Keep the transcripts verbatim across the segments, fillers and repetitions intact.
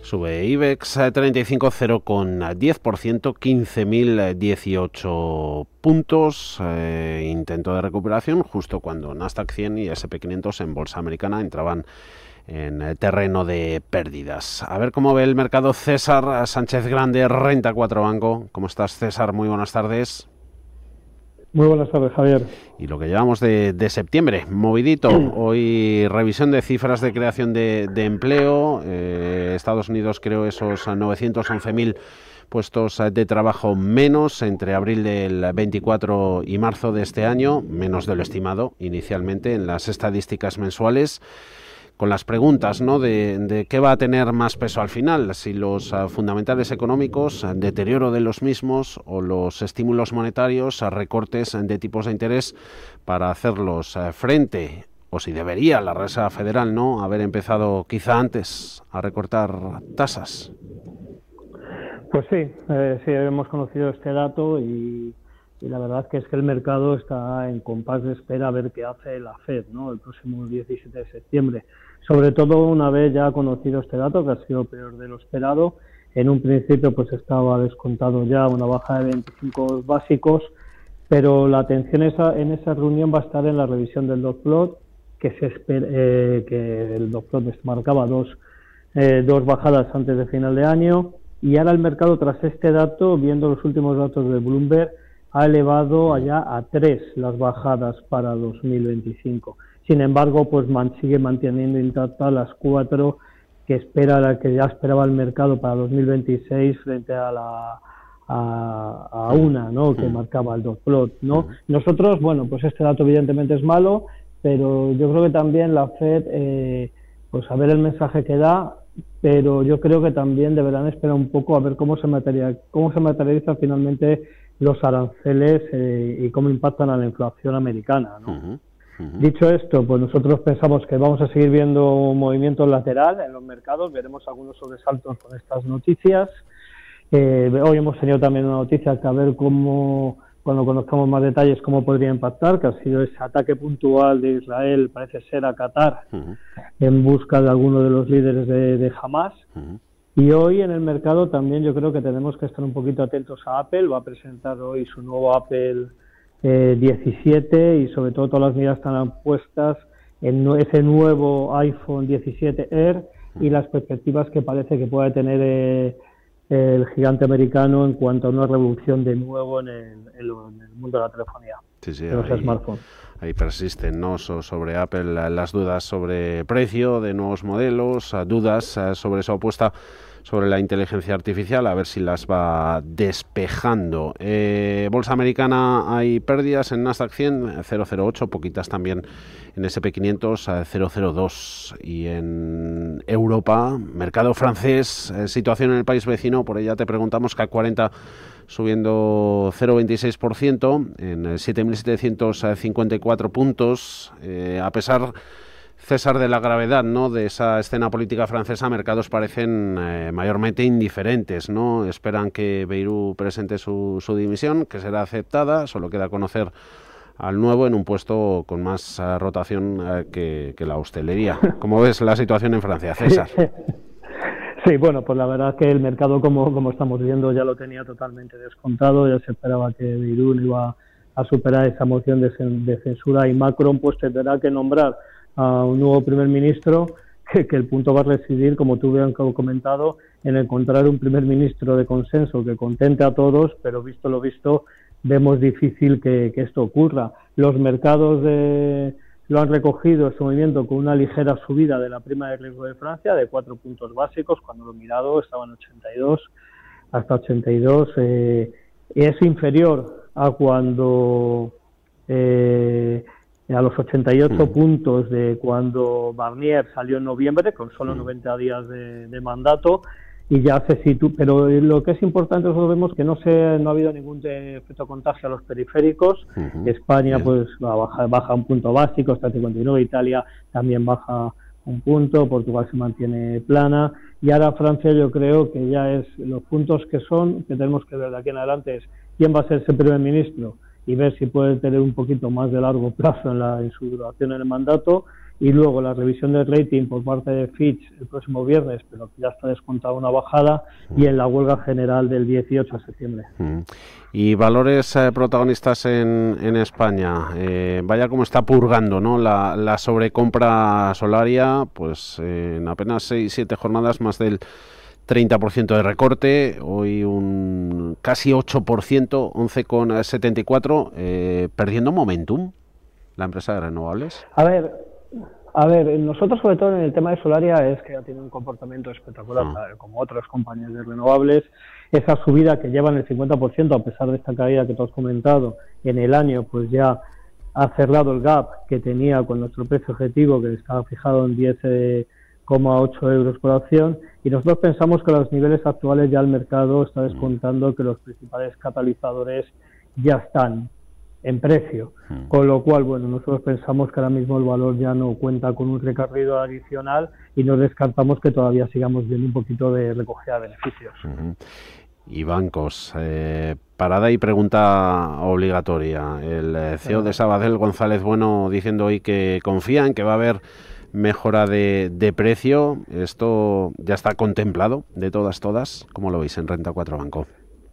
Sube IBEX treinta y cinco, cero coma diez por ciento, quince mil dieciocho puntos. Eh, intento de recuperación justo cuando Nasdaq cien y ese and pe quinientos en bolsa americana entraban en el terreno de pérdidas. A ver cómo ve el mercado César Sánchez Grande, Renta cuatro Banco. ¿Cómo estás, César? Muy buenas tardes. Muy buenas tardes, Javier. Y lo que llevamos de, de septiembre, movidito. Hoy revisión de cifras de creación de, de empleo. Eh, Estados Unidos creó esos novecientos once mil puestos de trabajo menos entre abril del veinticuatro y marzo de este año, menos de lo estimado inicialmente en las estadísticas mensuales. Con las preguntas, ¿no?, de, de qué va a tener más peso al final, si los uh, fundamentales económicos, uh, deterioro de los mismos o los estímulos monetarios, uh, recortes de tipos de interés para hacerlos uh, frente, o si debería la Reserva Federal, ¿no?, haber empezado quizá antes a recortar tasas. Pues sí, eh, sí, hemos conocido este dato y, y la verdad que es que el mercado está en compás de espera a ver qué hace la Fed, ¿no?, el próximo diecisiete de septiembre. Sobre todo una vez ya conocido este dato, que ha sido peor de lo esperado. En un principio pues estaba descontado ya una baja de veinticinco básicos, pero la atención esa, en esa reunión va a estar en la revisión del dot plot, que se espera, eh, que el dot plot marcaba dos, eh, dos bajadas antes de final de año, y ahora el mercado, tras este dato, viendo los últimos datos de Bloomberg, ha elevado allá a tres las bajadas para dos mil veinticinco. Sin embargo, pues man, sigue manteniendo intactas las cuatro que espera, que ya esperaba el mercado para dos mil veintiséis frente a la a, a una, ¿no?, que marcaba el dot plot, ¿no? Nosotros, bueno, pues este dato evidentemente es malo, pero yo creo que también la Fed, eh, pues a ver el mensaje que da, pero yo creo que también deberán esperar un poco a ver cómo se materializa, cómo se materializan finalmente los aranceles eh, y cómo impactan a la inflación americana, ¿no? Uh-huh. Uh-huh. Dicho esto, pues nosotros pensamos que vamos a seguir viendo un movimiento lateral en los mercados, veremos algunos sobresaltos con estas noticias. Eh, hoy hemos tenido también una noticia que a ver cómo, cuando conozcamos más detalles, cómo podría impactar, que ha sido ese ataque puntual de Israel, parece ser a Qatar, uh-huh, en busca de alguno de los líderes de, de Hamas. Uh-huh. Y hoy en el mercado también yo creo que tenemos que estar un poquito atentos a Apple. Va a presentar hoy su nuevo Apple eh, diecisiete y sobre todo todas las miradas están puestas en ese nuevo iPhone diecisiete Air y las perspectivas que parece que puede tener eh, el gigante americano en cuanto a una revolución de nuevo en el, en el mundo de la telefonía, sí, sí, de los ahí, smartphones. Ahí persisten, ¿no?, so, sobre Apple las dudas sobre precio de nuevos modelos, dudas sobre su apuesta sobre la inteligencia artificial, a ver si las va despejando. Eh, Bolsa americana hay pérdidas en Nasdaq cien, cero coma cero ocho, poquitas también en ese and pe quinientos, cero coma cero dos. Y en Europa, mercado francés, eh, situación en el país vecino, por ella te preguntamos, C A C cuarenta subiendo cero coma veintiséis por ciento en siete mil setecientos cincuenta y cuatro puntos, eh, a pesar, César, de la gravedad, ¿no?, de esa escena política francesa. Mercados parecen eh, mayormente indiferentes, ¿no? Esperan que Bayrou presente su, su dimisión, que será aceptada. Solo queda conocer al nuevo en un puesto con más uh, rotación uh, que, que la hostelería. ¿Cómo ves la situación en Francia, César? Sí, bueno, pues la verdad que el mercado, como, como estamos viendo, ya lo tenía totalmente descontado. Ya se esperaba que Bayrou iba a superar esa moción de, de censura y Macron pues tendrá que nombrar a un nuevo primer ministro, que, que el punto va a residir, como tú bien has comentado, en encontrar un primer ministro de consenso que contente a todos, pero visto lo visto, vemos difícil que, que esto ocurra. Los mercados de, lo han recogido este movimiento con una ligera subida de la prima de riesgo de Francia, de cuatro puntos básicos. Cuando lo he mirado estaban ochenta y dos, hasta ochenta y dos. Eh, es inferior a cuando... Eh, a los ochenta y ocho mm. puntos de cuando Barnier salió en noviembre, con solo mm. noventa días de, de mandato, y ya se sitúa. Pero lo que es importante, nosotros vemos que no se no ha habido ningún efecto contagio a los periféricos. Uh-huh. España Bien. pues baja, baja un punto básico, hasta cincuenta y nueve, Italia también baja un punto, Portugal se mantiene plana, y ahora Francia yo creo que ya es los puntos que son, que tenemos que ver de aquí en adelante, es quién va a ser ese primer ministro, y ver si puede tener un poquito más de largo plazo en, la, en su duración en el mandato, y luego la revisión del rating por parte de Fitch el próximo viernes, pero que ya está descontada una bajada, y en la huelga general del dieciocho de septiembre. Mm. Y valores eh, protagonistas en, en España, eh, vaya como está purgando, ¿no? La, la sobrecompra Solaria, pues eh, en apenas seis siete jornadas más del treinta por ciento de recorte, hoy un casi ocho por ciento, once coma setenta y cuatro, eh, perdiendo momentum la empresa de renovables. A ver, a ver, nosotros sobre todo en el tema de Solaria es que ha tenido un comportamiento espectacular, ah. como otras compañías de renovables. Esa subida que llevan el cincuenta por ciento, a pesar de esta caída que tú has comentado en el año, pues ya ha cerrado el gap que tenía con nuestro precio objetivo, que estaba fijado en diez coma ocho euros por acción, y nosotros pensamos que a los niveles actuales ya el mercado está descontando que los principales catalizadores ya están en precio, mm. con lo cual, bueno, nosotros pensamos que ahora mismo el valor ya no cuenta con un recorrido adicional y no descartamos que todavía sigamos viendo un poquito de recogida de beneficios. Uh-huh. Y bancos, eh, parada y pregunta obligatoria. El eh, C E O de Sabadell, González Bueno, diciendo hoy que confía en que va a haber mejora de, de precio. ¿Esto ya está contemplado de todas, todas? ¿Cómo lo veis en Renta cuatro Banco?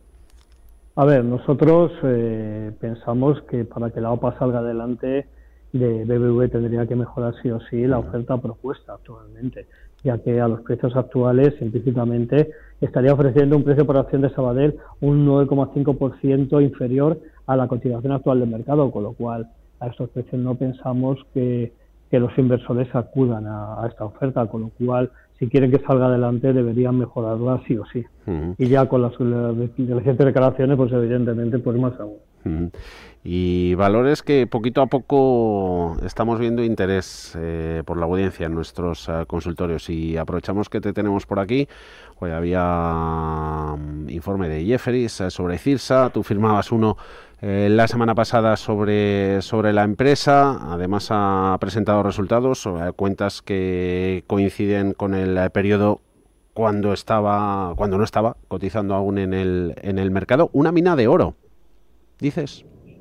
A ver, nosotros eh, pensamos que para que la O P A salga adelante, de B B V tendría que mejorar sí o sí la oferta propuesta actualmente, ya que a los precios actuales implícitamente estaría ofreciendo un precio por acción de Sabadell un nueve coma cinco por ciento inferior a la cotización actual del mercado, con lo cual a estos precios no pensamos que, que los inversores acudan a, a esta oferta, con lo cual si quieren que salga adelante deberían mejorarla sí o sí. Uh-huh. Y ya con las, las recientes declaraciones, pues evidentemente pues más aún. Uh-huh. Y valores que poquito a poco estamos viendo interés eh, por la audiencia en nuestros uh, consultorios, y aprovechamos que te tenemos por aquí. Hoy había um, informe de Jefferies uh, sobre Cirsa, tú firmabas uno eh, la semana pasada sobre, sobre la empresa, además ha presentado resultados, uh, cuentas que coinciden con el uh, periodo cuando estaba, cuando no estaba cotizando aún en el, en el mercado. Una mina de oro, dices.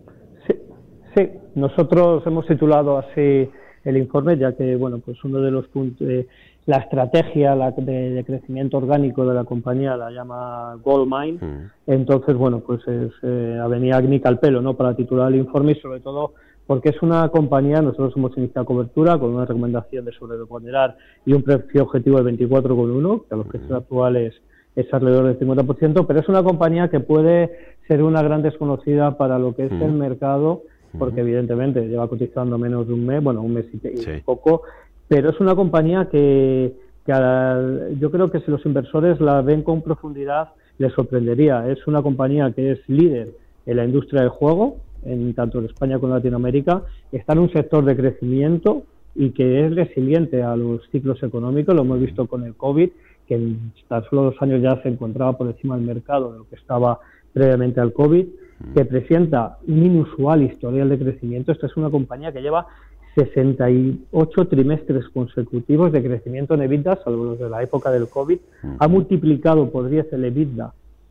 Sí, nosotros hemos titulado así el informe, ya que, bueno, pues uno de los puntos, eh, la estrategia la de, de crecimiento orgánico de la compañía la llama Gold Mine, mm. entonces, bueno, pues es, eh, venía Agnic al pelo, ¿no?, para titular el informe, y sobre todo porque es una compañía, nosotros hemos iniciado cobertura con una recomendación de sobreponderar y un precio objetivo de veinticuatro coma uno, que a los precios actuales es alrededor del cincuenta por ciento, pero es una compañía que puede ser una gran desconocida para lo que es mm. el mercado, porque evidentemente lleva cotizando menos de un mes, bueno, un mes y, y sí. poco, pero es una compañía que, que a, yo creo que si los inversores la ven con profundidad les sorprendería. Es una compañía que es líder en la industria del juego, en tanto en España como en Latinoamérica, está en un sector de crecimiento y que es resiliente a los ciclos económicos, lo hemos visto con el COVID, que en tan solo dos años ya se encontraba por encima del mercado de lo que estaba previamente al COVID, que presenta un inusual historial de crecimiento. Esta es una compañía que lleva sesenta y ocho trimestres consecutivos de crecimiento en EBITDA, salvo los de la época del COVID, ha multiplicado por diez el EBITDA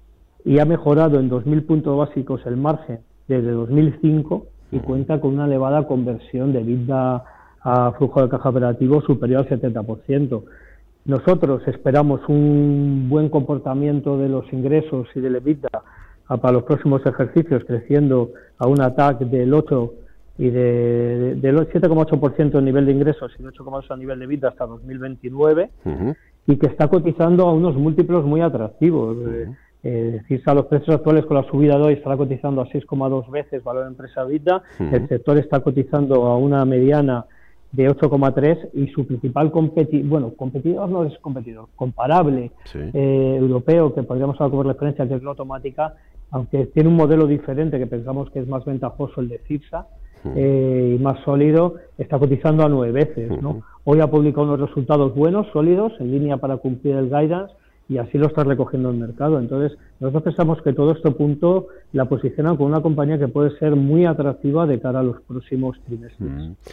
y ha mejorado en dos mil puntos básicos el margen desde dos mil cinco, y cuenta con una elevada conversión de EBITDA a flujo de caja operativo superior al setenta por ciento. Nosotros esperamos un buen comportamiento de los ingresos y del EBITDA para los próximos ejercicios, creciendo a una T A C del ocho y de, de, del siete coma ocho por ciento en nivel de ingresos y el ocho coma ocho por ciento a nivel de EBITDA hasta dos mil veintinueve, uh-huh. y que está cotizando a unos múltiplos muy atractivos. Uh-huh. Eh, eh, decir, a los precios actuales con la subida de hoy estará cotizando a seis coma dos veces valor empresa EBITDA, uh-huh. el sector está cotizando a una mediana de ocho coma tres, y su principal competidor, bueno, competidor no es competidor, comparable sí. eh, europeo, que podríamos hablar como referencia, que es la automática, aunque tiene un modelo diferente que pensamos que es más ventajoso el de Cirsa, uh-huh. eh, y más sólido, está cotizando a nueve veces, ¿no? Uh-huh. Hoy ha publicado unos resultados buenos, sólidos, en línea para cumplir el guidance, y así lo está recogiendo el mercado. Entonces, nosotros pensamos que todo este punto la posiciona como una compañía que puede ser muy atractiva de cara a los próximos trimestres. Uh-huh.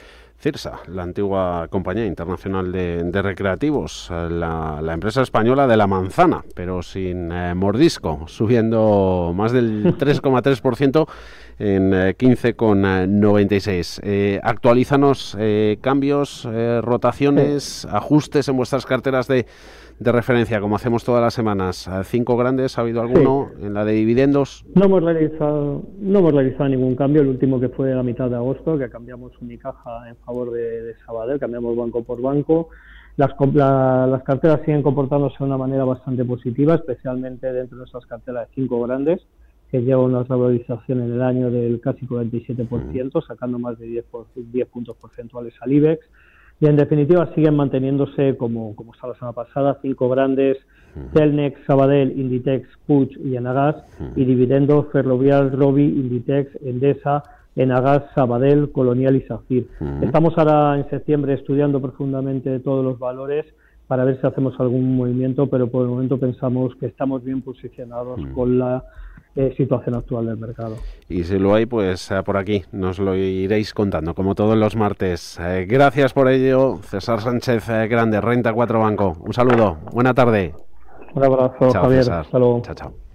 Cirsa, la antigua compañía internacional de, de recreativos, la, la empresa española de la manzana, pero sin eh, mordisco, subiendo más del tres coma tres por ciento en eh, quince coma noventa y seis. Eh, actualízanos eh, cambios, eh, rotaciones, sí. ajustes en vuestras carteras de, de referencia, como hacemos todas las semanas. ¿Cinco grandes? ¿Ha habido alguno sí. en la de dividendos? No hemos realizado no hemos realizado ningún cambio. El último que fue a mitad de agosto, que cambiamos Unicaja en favor de, de Sabadell, cambiamos banco por banco. Las, la, las carteras siguen comportándose de una manera bastante positiva, especialmente dentro de esas carteras de cinco grandes, que lleva una revalorización en el año del casi cuarenta y siete por ciento, sacando más de diez, por, diez puntos porcentuales al IBEX. Y en definitiva siguen manteniéndose como, como está la semana pasada, cinco grandes, Celnex, Sabadell, Inditex, Puig y Enagas, y dividendos Ferrovial, Robi, Inditex, Endesa, Enagas, Sabadell, Colonial y Safir. Uh-huh. Estamos ahora en septiembre estudiando profundamente todos los valores para ver si hacemos algún movimiento, pero por el momento pensamos que estamos bien posicionados uh-huh. con la eh, situación actual del mercado. Y si lo hay, pues eh, por aquí nos lo iréis contando, como todos los martes. Eh, gracias por ello, César Sánchez eh, Grande, Renta cuatro Banco. Un saludo, buena tarde. Un abrazo, chao, Javier. César. Hasta luego. Chao, chao.